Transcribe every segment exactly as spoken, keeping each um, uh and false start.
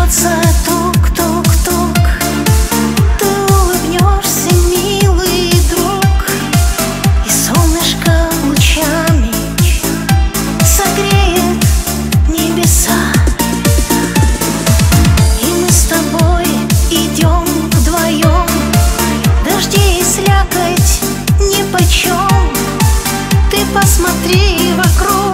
сердце тук-тук-тук. Ты улыбнешься, милый друг, и солнышко лучами согреет небеса. И мы с тобой идем вдвоем, дожди и слякоть нипочем. Ты посмотри вокруг,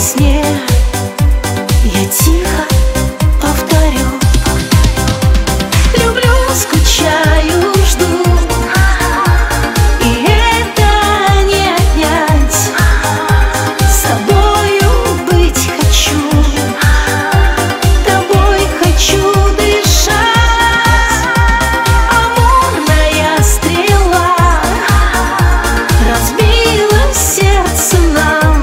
сне я тихо повторю: люблю, скучаю, жду, и это не отнять. С тобою быть хочу, тобой хочу дышать. Амурная стрела разбила сердце нам.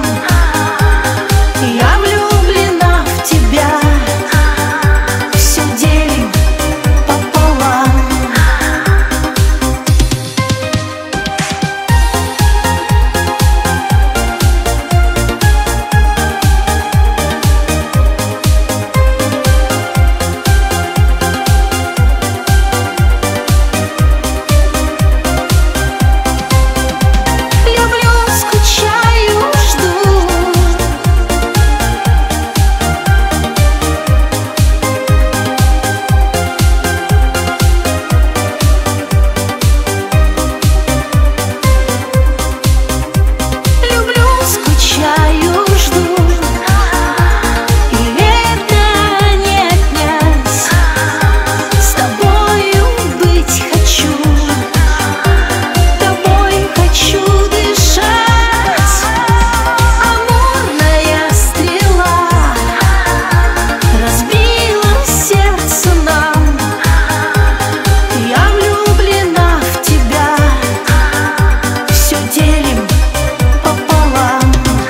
Я влюблена в тебя, все делим пополам. Люблю, скучаю, жду, люблю, скучаю, жду, и это не отнять. С тобою быть хочу, тобой хочу дышать. Амурная стрела разбила сердце нам. Я влюблена в тебя, все делим пополам.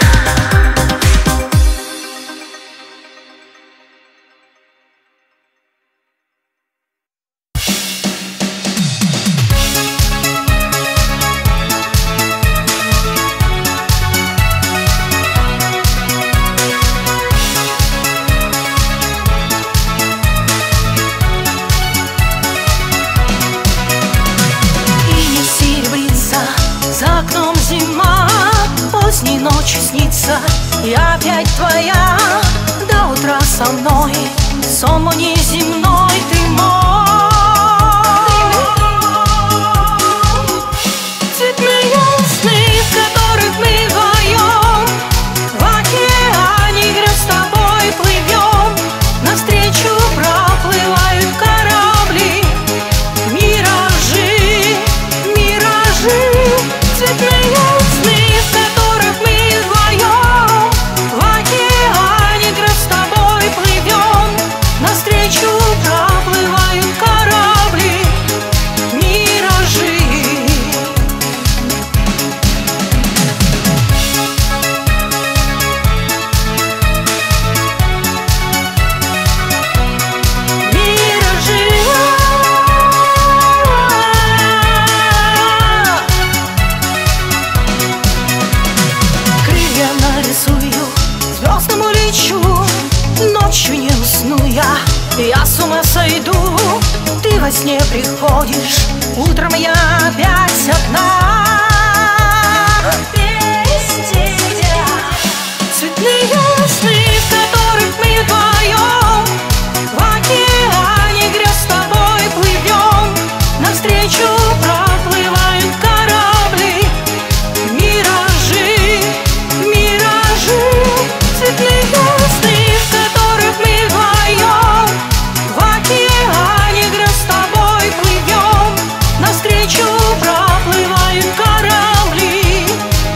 И не серебрится, за окном зима, поздней ночью снится, я опять твоя. До утра со мной, сон мой неземной, ты мой. Цветные сны, в которых мы вдвоем в океане грез с тобой плывем. Навстречу проплывают корабли, миражи, миражи. Цветные сны, в которых мы вдвоем в океане грез с тобой плывем. Навстречу проплывают корабли, миражи. Миражи. Крылья нарисую, звездам улечу, ночью не усну я, я с ума сойду. Ты во сне приходишь, утром я опять одна. Без тебя. Цветные сны, в которых мы вдвоем в океане грез с тобой плывем. Навстречу проплывают корабли, миражи, миражи. Цветные сны, в которых мы вдвоем в океане грез с тобой плывем. Навстречу проплывают корабли,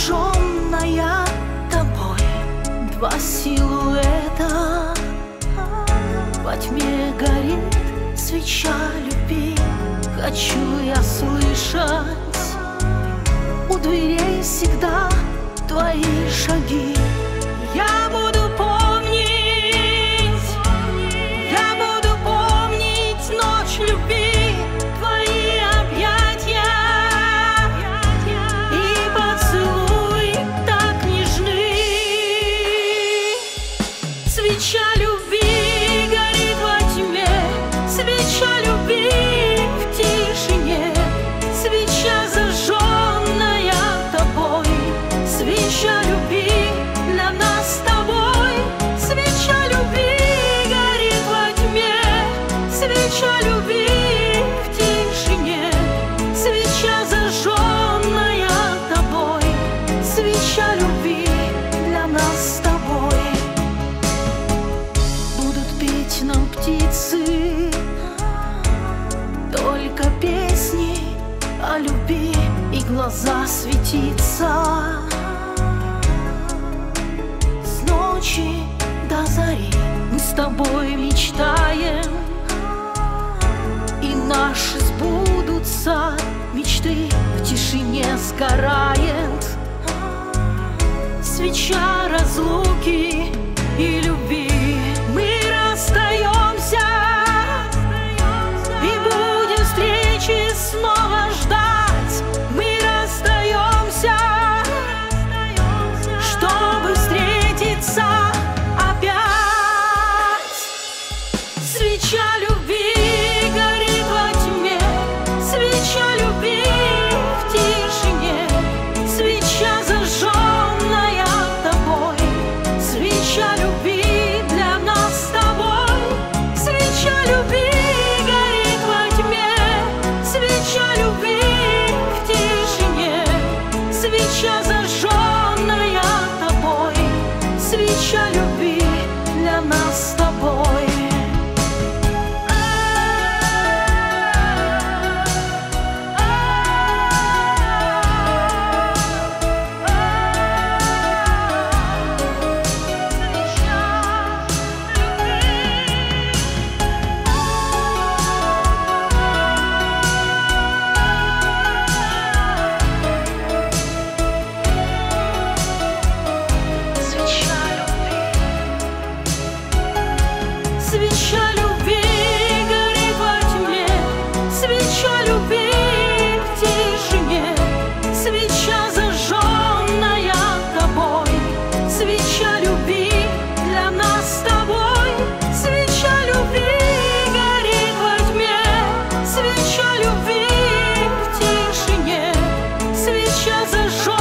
зажженная тобой. Два силуэта, во тьме горит свеча любви. Хочу я слышать у дверей всегда твои шаги. Я буду помнить, я буду помнить ночь любви, твои объятия и поцелуй так нежны. Свеча любви горит во тьме, свеча любви в тишине, свеча зажженная тобой, свеча любви для нас с тобой. Свеча любви горит во тьме, свеча любви в тишине, свеча зажженная тобой, свеча любви для нас с тобой. Будут петь нам птицы только песни о любви, и глаза светиться с ночи до зари. Мы с тобой мечтаем, и наши сбудутся мечты. В тишине сгорает свеча разлуки и любви. Мы расстаемся и будем встречи снова ждать. Мы расстаемся, чтобы встретиться опять. Свеча любви горит во тьме, свеча любви в тишине, свеча зажженная тобой, свеча любви для нас с тобой. Свеча любви горит во тьме, свеча любви в тишине, свеча зажженная тобой, свеча любви для нас с тобой. Свеча любви горит во тьме, свеча любви в тишине, свеча зажженная тобой, свеча любви для нас с тобой. Свеча любви горит во тьме, свеча любви в тишине, свеча зажженная